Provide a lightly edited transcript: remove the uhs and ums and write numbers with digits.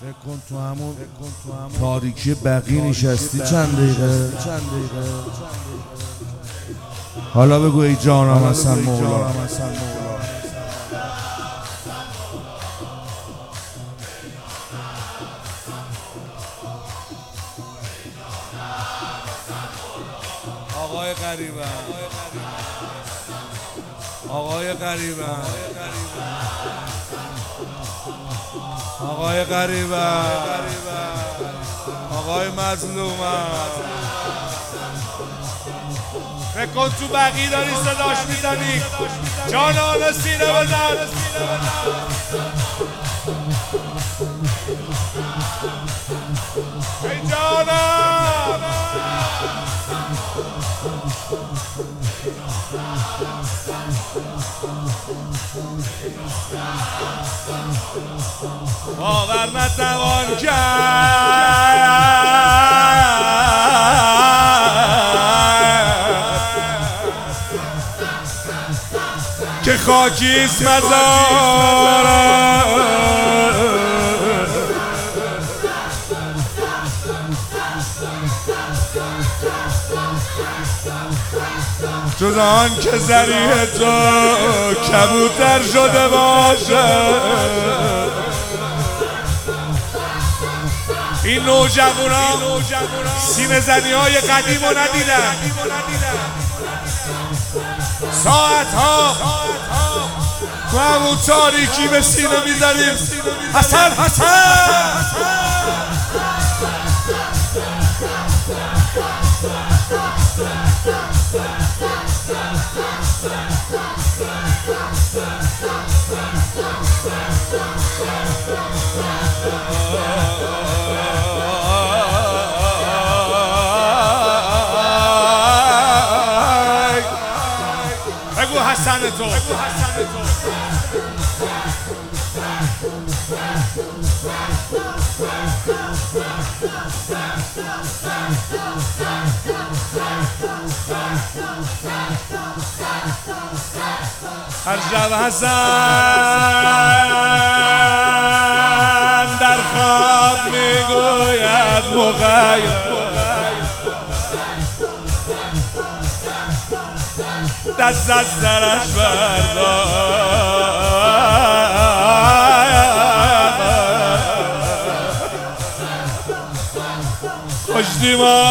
فکر کن تو همون تاریکی بقی نشستی چند دقیقه. حالا بگو ای جانم حسن مولا. آقای غریبه، آقای غریبه، آقای غریبه، آقای مظلومه. فکر کن تو بقی داری صداش میزنی، جانانه سینه بزن. ای جانم باور نتوان کرد که خاکیست مزارم، جز آن که ذریح تو کبوتر شده باشه. این نوجوانان سینه زنی های قدیم رو ندیدن، ساعت ها تو همون تاریکی به سینه میزنیم. حسن حسن بگو حسن تو، هر شب حسن در خواب میگوید مغیر، دست از سرش بردار. خوش دیما